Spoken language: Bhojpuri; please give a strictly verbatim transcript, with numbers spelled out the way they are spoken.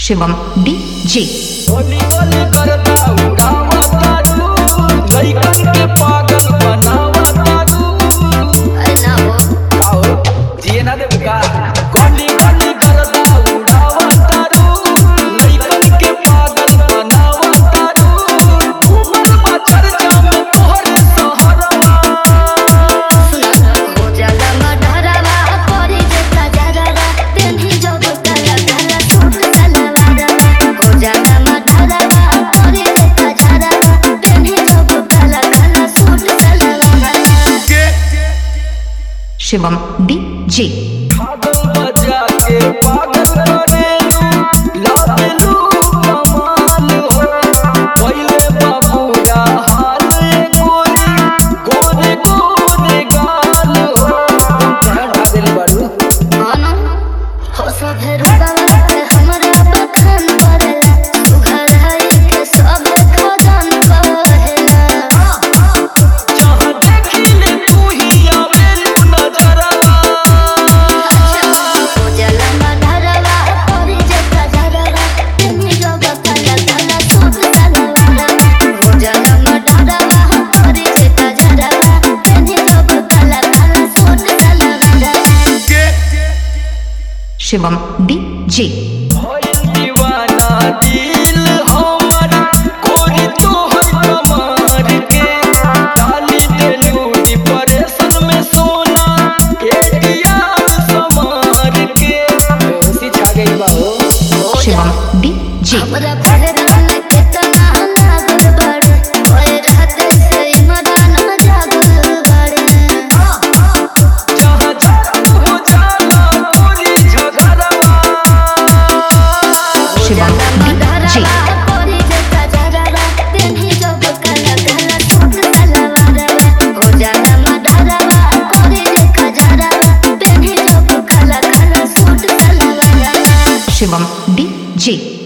शिवम डीजे। होली होली करता उड़ावा तारू, लइकन के पागल बनावा तारू। अरे ना हो आओ जिए ना देब का। होली होली करता उड़ावा तारू, लइकन के पागल बनावा तारू। उमर बा चर्चा में तोहरे सहरवा। सुना हो जाला मडरवा परी जता जरवा तेनी जब काला काला सूट सलवारवा। हो जाला मडरवा परी जता जरवा तेनी जब काला काला सूट सलवारवा। शिवम डीजे। पागल बजा के पागल करेलू, लावेलू कमाल हो। पहिले बाबूरा हाल ए गोरी, गोरे गोरे गाल हो। कहाँ ढा देली बारू? मानो हो सब रुबावा से हमरा बखान करेला। सुघर है के सब खजान कहेला। जहाँ देखिले तू ही आवेलू नजरवा। हो जाला मडरवा परी जता जरवा तेनी जब काला काला सूट सलवारवा। हो जाला मडरवा परी जता जरवा तेनी जब काला काला सूट सलवारवा। शिवम डीजे। भइल दीवाना दिल हमर, गोरी तोहर कमर के। डाली देलू डिप्रेशन में सोना, एटीएम समार के। बेहोशी छा गई बा हो। शिवम डीजे। हमरा पहरान केतना लागल बाड़े, ओए रात से इमरान जागल बाड़े। जहाँ जादू हो जाला पूरी झगड़वा। शिवम डीजे। परी जता जरवा तेनी जब काला काला सूट सलवारवा। हो जाला मडरवा परी जता जरवा तेनी जब काला काला सूट सलवारवा। शिवम डीजे।